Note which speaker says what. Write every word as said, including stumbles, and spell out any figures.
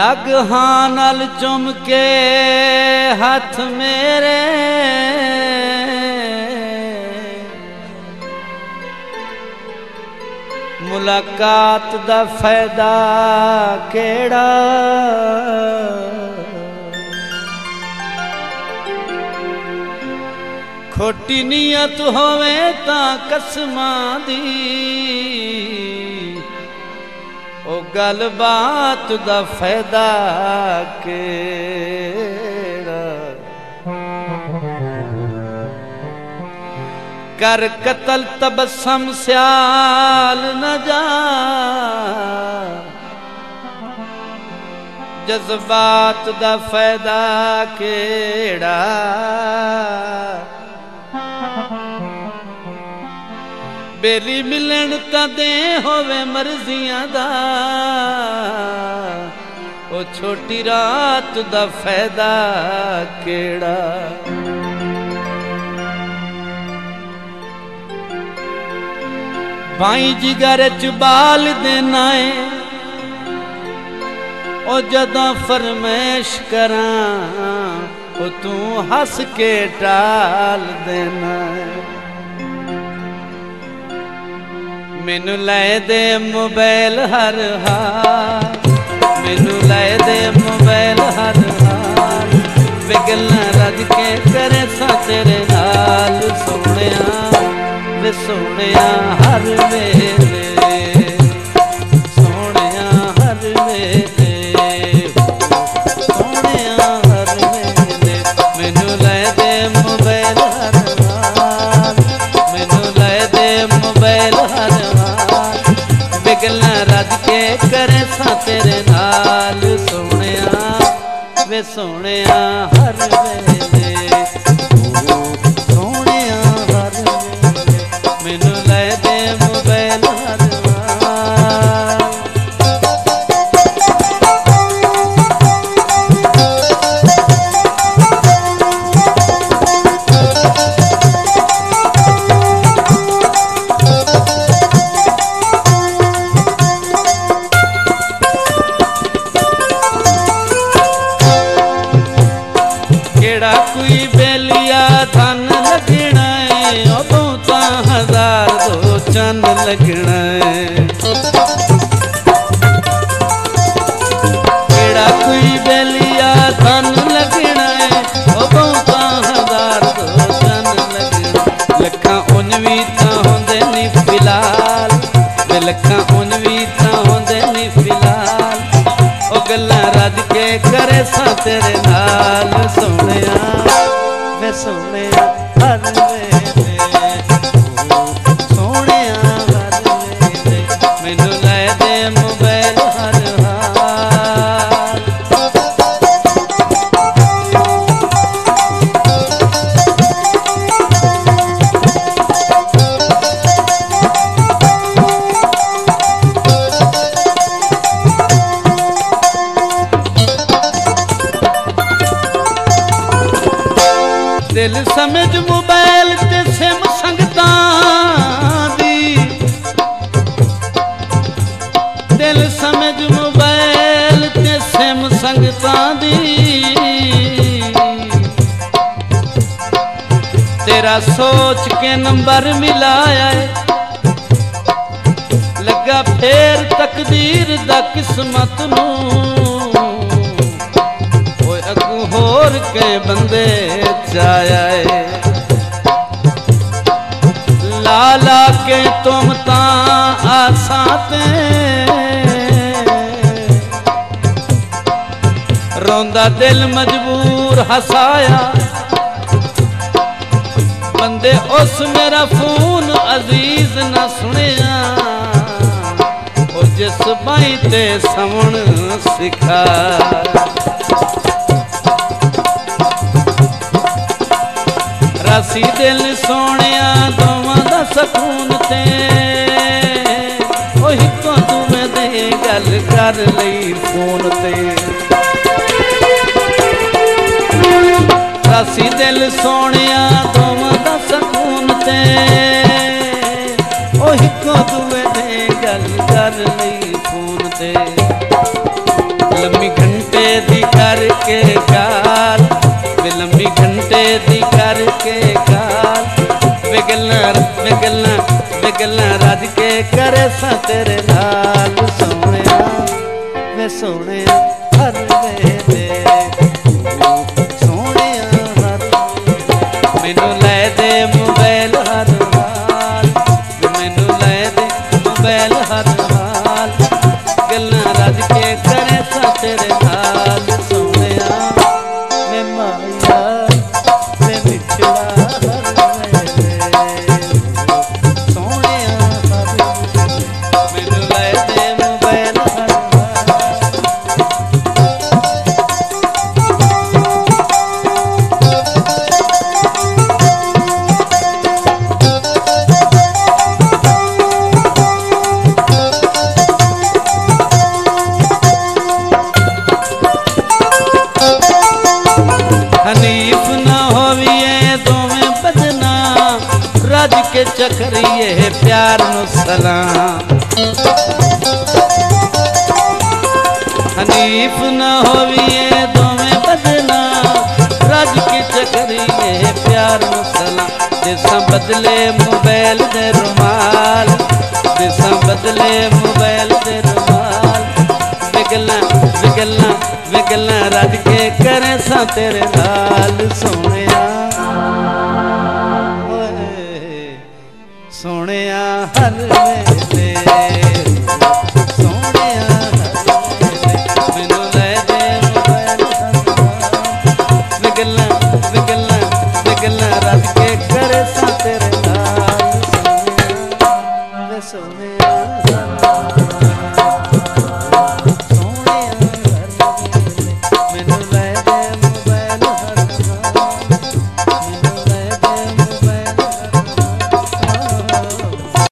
Speaker 1: लग हाँ नाल चुम के हथ मेरे मुलाकात दा फायदा केड़ा खोटी नीयत होवे तां कसमां दी ओ गल बात दा फायदा केड़ा कर कतल तबस्सम स्याल न जा जज्बात दा फायदा केड़ा बेली मिलन तदे होवे मर्जियां दा ओ छोटी रात दा फायदा केड़ा भाई जिगर च बाल देना है ओ जदा फरमैश करां ओ तू हस के टाल देना है मैनू लै दे मोबाइल हर हाल मैनू लै दे मोबाइल हर हाल वे गल्लां रज के करे सा तेरे नाल सोहणिया वे सोहणिया हर वेले सोहणिया हर वेले सोहणिया हर वेले मैनू लै दे मोबाइल हर हाल मैनू लै दे मोबाइल हर गल्लां रज के करे सा तेरे नाल सोहणिया वे सोहणिया हर वेले सोहणिया हर वेले मैनू लै दे मोबाइल हर कोई बेलिया धन लगना है उदों तां हजार दो चंद लगना है केड़ा कोई बेलिया धन लगना है उदों तां हजार दो चंद लगना लखां उन भी तां होंदे नी फिलहाल वे लखां उन भी तां होंदे नी फिलहाल ओ गल्लां रज के करे सा तेरे नाल सोहणिया वे सोहणिया हर वेले सोहणिया हर वेले मैनू लै दे मोबाइल हर हाल दिल समझ मोबाइल ते सिम संगतां दी दिल समझ मोबाइल ते सिम संगतां दी तेरा सोच के नंबर मिलाया लगा फेर तकदीर दा किस्मत नूं होर के बंदे चाया ला ला के तुम ता आसाते रोंदा दिल मजबूर हसाया बंदे उस मेरा फोन अजीज न सुनिया ओ जिस बाई ते सवण सिखा रासी दिल सोहणिया दोवां दा सकून ते ओ हिक्को तुमें दे गल कर लई फोन ते रासी दिल सोहणिया दोवां दा सकून ते ओ हिक्को तुमें दे गल कर लई फोन ते लम्मी घंटी बिगलना बिगलना रज के करे सा तेरे नाल सोने वे सोने हर वेले सोने हर मैनू लै दे मोबाइल हर हाल मैनू लै दे मोबाइल हर हाल गल्लां रज के करे सा तेरे नाल सोने वे माया वे बिछड़ा के चकरिए प्यार नु सलाम हनीफ न होविए दोवें बदना रज के चकरिए प्यार नु सलाम देसा बदले मोबाइल दे रुमाल देसा बदले मोबाइल दे रुमाल बिगलना बिगलना बिगलना रज के करे सा तेरे नाल सोनिया सोनिया हर